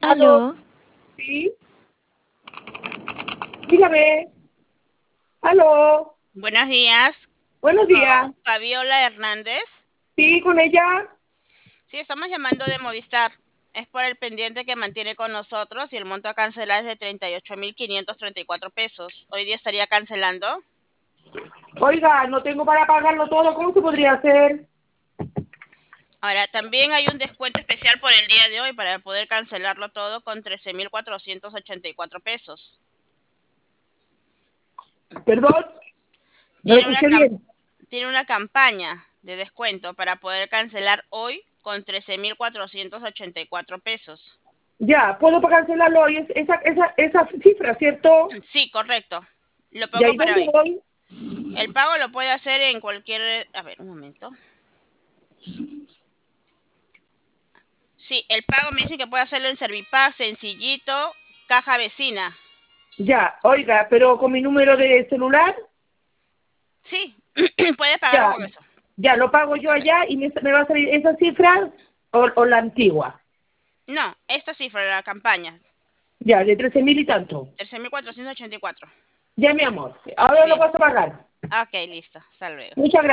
¿Aló? Aló, ¿Sí? Dígame. ¿Aló? buenos días. Buenos días. Con Fabiola Hernández. ¿Sí, con ella? Sí, estamos llamando de Movistar. Es por el pendiente que mantiene con nosotros y el monto a cancelar es de 38.534 pesos. Hoy día estaría cancelando. Oiga, no tengo para pagarlo todo. ¿Cómo se podría hacer? Ahora, también hay un descuento especial por el día de hoy para poder cancelarlo todo con 13.484 pesos. Perdón, no lo Tiene una, escuché bien. tiene una campaña de descuento para poder cancelar hoy con 13.484 pesos. Ya, puedo cancelarlo hoy. Esa cifra, ¿cierto? Sí, correcto. Lo ¿Y pongo ahí para dónde hoy. voy? El pago lo puede hacer en cualquier... A ver, un momento. Sí, el pago me dice que puede hacerlo en Servipago, Sencillito, Caja Vecina. Ya, oiga, pero con mi número de celular, Sí, puede pagarlo ya, con eso. ya lo pago yo allá y me va a salir esa cifra o la antigua. No, esta cifra, la campaña, Ya, de 13.000 y tanto. 13.484. Ya, mi amor. Ahora lo Bien. vas a pagar. Ok, listo. Hasta luego. Muchas gracias.